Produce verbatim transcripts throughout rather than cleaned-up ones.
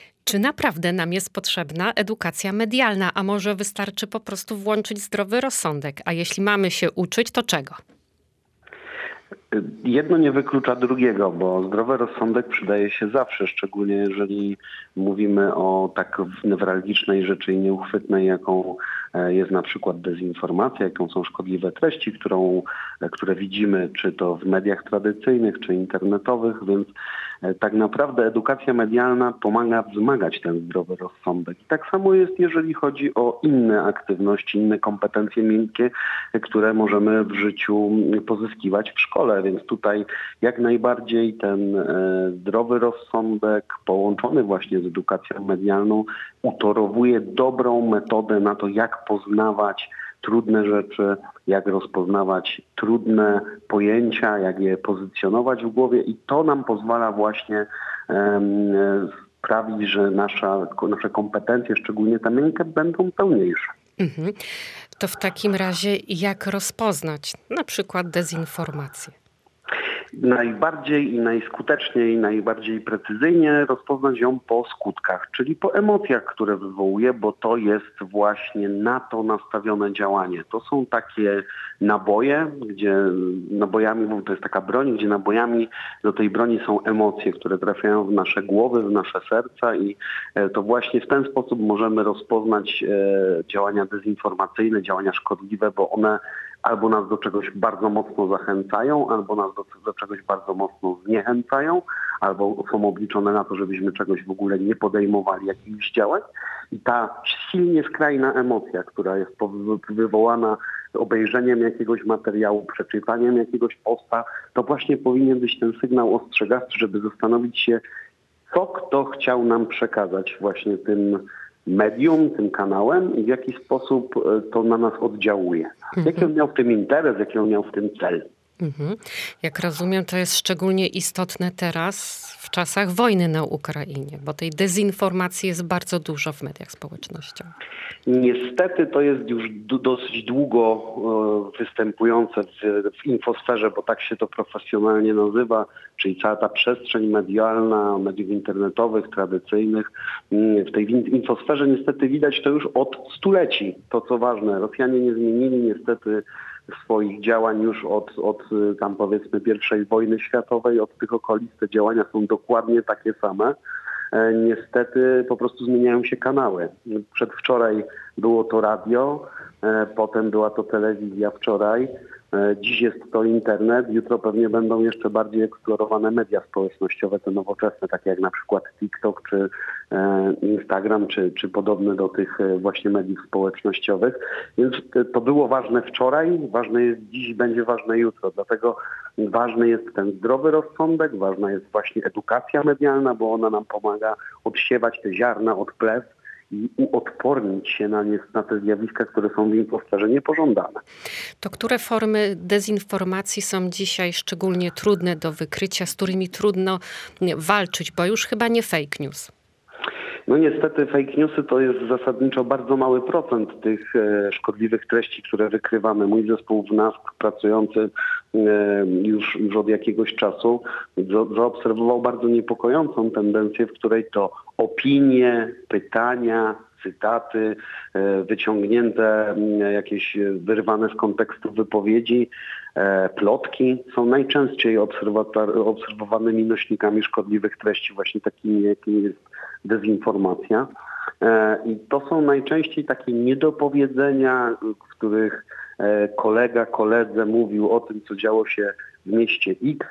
Czy naprawdę nam jest potrzebna edukacja medialna, a może wystarczy po prostu włączyć zdrowy rozsądek? A jeśli mamy się uczyć, to czego? Jedno nie wyklucza drugiego, bo zdrowy rozsądek przydaje się zawsze, szczególnie jeżeli mówimy o tak newralgicznej rzeczy i nieuchwytnej, jaką jest na przykład dezinformacja, jaką są szkodliwe treści, którą, które widzimy czy to w mediach tradycyjnych, czy internetowych, więc tak naprawdę edukacja medialna pomaga wzmagać ten zdrowy rozsądek. I tak samo jest, jeżeli chodzi o inne aktywności, inne kompetencje miękkie, które możemy w życiu pozyskiwać w szkole. Więc tutaj jak najbardziej ten zdrowy rozsądek połączony właśnie z edukacją medialną utorowuje dobrą metodę na to, jak poznawać trudne rzeczy, jak rozpoznawać trudne pojęcia, jak je pozycjonować w głowie i to nam pozwala właśnie um, sprawić, że nasza, nasze kompetencje, szczególnie te miękkie, będą pełniejsze. Mhm. To w takim razie jak rozpoznać na przykład dezinformację? Najbardziej i najskuteczniej, najbardziej precyzyjnie rozpoznać ją po skutkach, czyli po emocjach, które wywołuje, bo to jest właśnie na to nastawione działanie. To są takie naboje, gdzie nabojami, to jest taka broń, gdzie nabojami do tej broni są emocje, które trafiają w nasze głowy, w nasze serca i to właśnie w ten sposób możemy rozpoznać działania dezinformacyjne, działania szkodliwe, bo one albo nas do czegoś bardzo mocno zachęcają, albo nas do, do czegoś bardzo mocno zniechęcają, albo są obliczone na to, żebyśmy czegoś w ogóle nie podejmowali, jakichś działań. I ta silnie skrajna emocja, która jest wywołana obejrzeniem jakiegoś materiału, przeczytaniem jakiegoś posta, to właśnie powinien być ten sygnał ostrzegawczy, żeby zastanowić się, co kto chciał nam przekazać właśnie tym medium, tym kanałem i w jaki sposób to na nas oddziałuje. Mhm. Jaki on miał w tym interes, jaki on miał w tym cel. Mhm. Jak rozumiem, to jest szczególnie istotne teraz w czasach wojny na Ukrainie, bo tej dezinformacji jest bardzo dużo w mediach społecznościowych. Niestety to jest już d- dosyć długo e, występujące w, w infosferze, bo tak się to profesjonalnie nazywa, czyli cała ta przestrzeń medialna, mediów internetowych, tradycyjnych. W tej infosferze niestety widać to już od stuleci. To co ważne, Rosjanie nie zmienili niestety swoich działań już od, od tam powiedzmy pierwszej wojny światowej, od tych okolic. Te działania są dokładnie takie same. Niestety po prostu zmieniają się kanały. Przedwczoraj było to radio, potem była to telewizja wczoraj, dziś jest to internet, jutro pewnie będą jeszcze bardziej eksplorowane media społecznościowe, te nowoczesne, takie jak na przykład TikTok czy Instagram, czy, czy podobne do tych właśnie mediów społecznościowych. Więc to było ważne wczoraj, ważne jest dziś, będzie ważne jutro. Dlatego ważny jest ten zdrowy rozsądek, ważna jest właśnie edukacja medialna, bo ona nam pomaga odsiewać te ziarna od plew i uodpornić się na, nie, na te zjawiska, które są w infosferze niepożądane. To które formy dezinformacji są dzisiaj szczególnie trudne do wykrycia, z którymi trudno walczyć, bo już chyba nie fake news? No niestety fake newsy to jest zasadniczo bardzo mały procent tych e, szkodliwych treści, które wykrywamy. Mój zespół w N A S K pracujący e, już, już od jakiegoś czasu za, zaobserwował bardzo niepokojącą tendencję, w której to opinie, pytania, cytaty, e, wyciągnięte e, jakieś wyrwane z kontekstu wypowiedzi, e, plotki są najczęściej obserwowanymi nośnikami szkodliwych treści, właśnie takimi, jakimi jest dezinformacja. I to są najczęściej takie niedopowiedzenia, w których kolega koledze mówił o tym, co działo się w mieście X,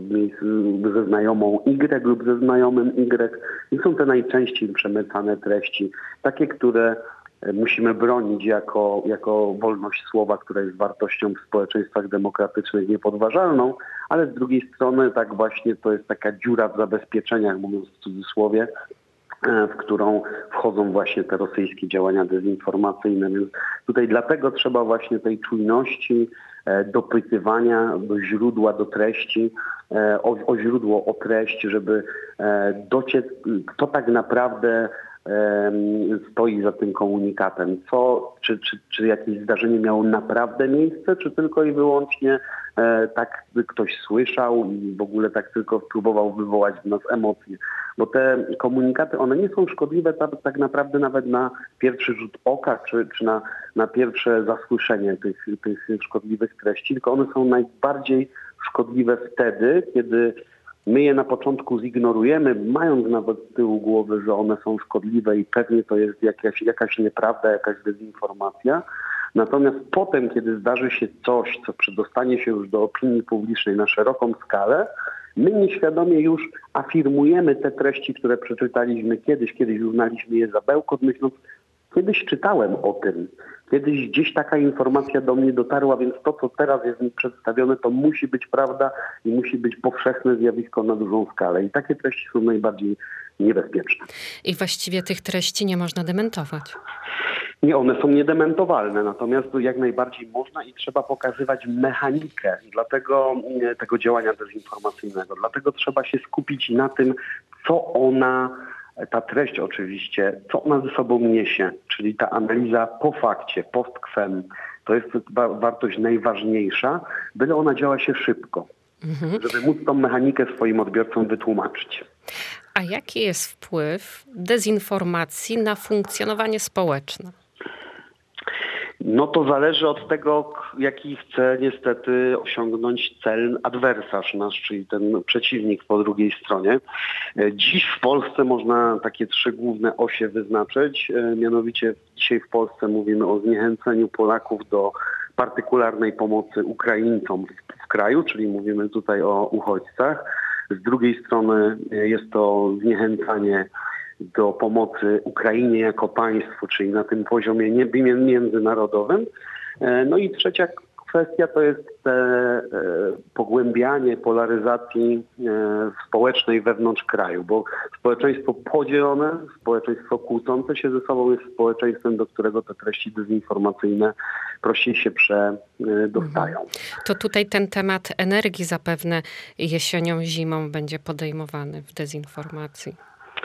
ze znajomą Y lub ze znajomym Y. I są te najczęściej przemycane treści, takie, które musimy bronić jako, jako wolność słowa, która jest wartością w społeczeństwach demokratycznych niepodważalną, ale z drugiej strony tak właśnie to jest taka dziura w zabezpieczeniach, mówiąc w cudzysłowie, w którą wchodzą właśnie te rosyjskie działania dezinformacyjne. Więc tutaj dlatego trzeba właśnie tej czujności, dopytywania do źródła, do treści, o, o źródło, o treść, żeby dociec, kto tak naprawdę stoi za tym komunikatem. Co, czy, czy, czy jakieś zdarzenie miało naprawdę miejsce, czy tylko i wyłącznie e, tak by ktoś słyszał i w ogóle tak tylko próbował wywołać w nas emocje. Bo te komunikaty, one nie są szkodliwe tak, tak naprawdę nawet na pierwszy rzut oka, czy, czy na, na pierwsze zasłyszenie tych, tych szkodliwych treści, tylko one są najbardziej szkodliwe wtedy, kiedy my je na początku zignorujemy, mając nawet z tyłu głowy, że one są szkodliwe i pewnie to jest jakaś, jakaś nieprawda, jakaś dezinformacja. Natomiast potem, kiedy zdarzy się coś, co przedostanie się już do opinii publicznej na szeroką skalę, my nieświadomie już afirmujemy te treści, które przeczytaliśmy kiedyś, kiedyś uznaliśmy je za bełkot, myśląc, kiedyś czytałem o tym. Kiedyś gdzieś taka informacja do mnie dotarła, więc to, co teraz jest mi przedstawione, to musi być prawda i musi być powszechne zjawisko na dużą skalę. I takie treści są najbardziej niebezpieczne. I właściwie tych treści nie można dementować. Nie, one są niedementowalne, natomiast jak najbardziej można i trzeba pokazywać mechanikę dlatego, tego działania dezinformacyjnego. Dlatego trzeba się skupić na tym, co ona... Ta treść oczywiście, co ona ze sobą niesie, czyli ta analiza po fakcie, post quem, to jest wartość najważniejsza, byle ona działa się szybko, mhm. żeby móc tą mechanikę swoim odbiorcom wytłumaczyć. A jaki jest wpływ dezinformacji na funkcjonowanie społeczne? No to zależy od tego, jaki chce niestety osiągnąć cel adwersarz nasz, czyli ten przeciwnik po drugiej stronie. Dziś w Polsce można takie trzy główne osie wyznaczyć. Mianowicie dzisiaj w Polsce mówimy o zniechęceniu Polaków do partykularnej pomocy Ukraińcom w kraju, czyli mówimy tutaj o uchodźcach. Z drugiej strony jest to zniechęcanie do pomocy Ukrainie jako państwu, czyli na tym poziomie międzynarodowym. No i trzecia kwestia to jest te pogłębianie polaryzacji społecznej wewnątrz kraju, bo społeczeństwo podzielone, społeczeństwo kłócące się ze sobą jest społeczeństwem, do którego te treści dezinformacyjne prościej się przedostają. To tutaj ten temat energii zapewne jesienią, zimą będzie podejmowany w dezinformacji.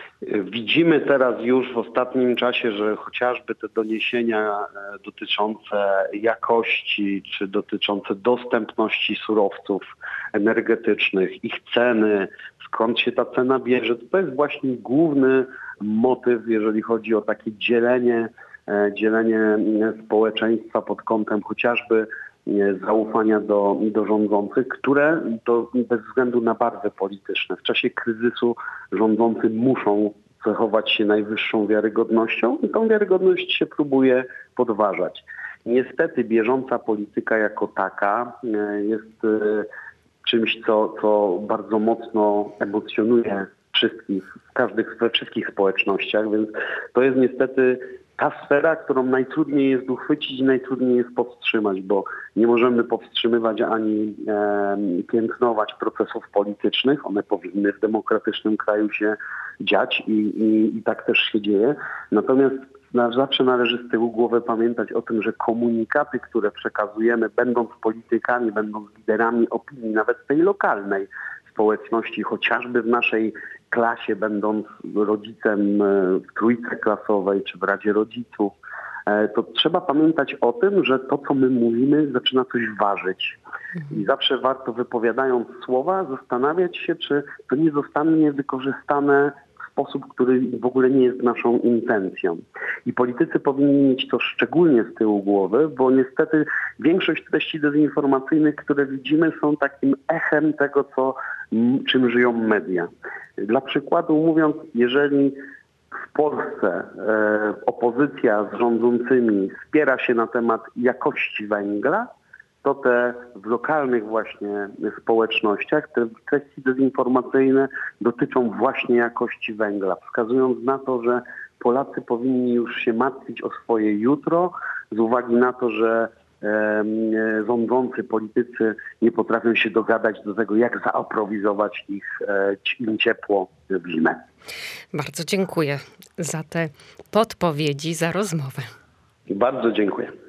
Widzimy teraz już w ostatnim czasie, że chociażby te doniesienia dotyczące jakości czy dotyczące dostępności surowców energetycznych, ich ceny, skąd się ta cena bierze, to jest właśnie główny motyw, jeżeli chodzi o takie dzielenie, dzielenie społeczeństwa pod kątem chociażby zaufania do, do rządzących, które to bez względu na barwy polityczne. W czasie kryzysu rządzący muszą cechować się najwyższą wiarygodnością i tą wiarygodność się próbuje podważać. Niestety bieżąca polityka jako taka jest czymś, co, co bardzo mocno emocjonuje wszystkich, w każdych, we wszystkich społecznościach, więc to jest niestety ta sfera, którą najtrudniej jest uchwycić i najtrudniej jest powstrzymać, bo nie możemy powstrzymywać ani e, piętnować procesów politycznych. One powinny w demokratycznym kraju się dziać i, i, i tak też się dzieje. Natomiast na, zawsze należy z tyłu głowy pamiętać o tym, że komunikaty, które przekazujemy, będąc politykami, będąc liderami opinii, nawet tej lokalnej społeczności, chociażby w naszej klasie, będąc rodzicem w trójce klasowej czy w Radzie Rodziców, to trzeba pamiętać o tym, że to, co my mówimy, zaczyna coś ważyć. I zawsze warto, wypowiadając słowa, zastanawiać się, czy to nie zostanie wykorzystane w sposób, który w ogóle nie jest naszą intencją. I politycy powinni mieć to szczególnie z tyłu głowy, bo niestety większość treści dezinformacyjnych, które widzimy, są takim echem tego, co, czym żyją media. Dla przykładu mówiąc, jeżeli w Polsce e, opozycja z rządzącymi spiera się na temat jakości węgla, to te w lokalnych właśnie społecznościach te treści dezinformacyjne dotyczą właśnie jakości węgla, wskazując na to, że Polacy powinni już się martwić o swoje jutro z uwagi na to, że e, rządzący politycy nie potrafią się dogadać do tego, jak zaoprowizować ich, e, im ciepło w zimę. Bardzo dziękuję za te podpowiedzi, za rozmowę. Bardzo dziękuję.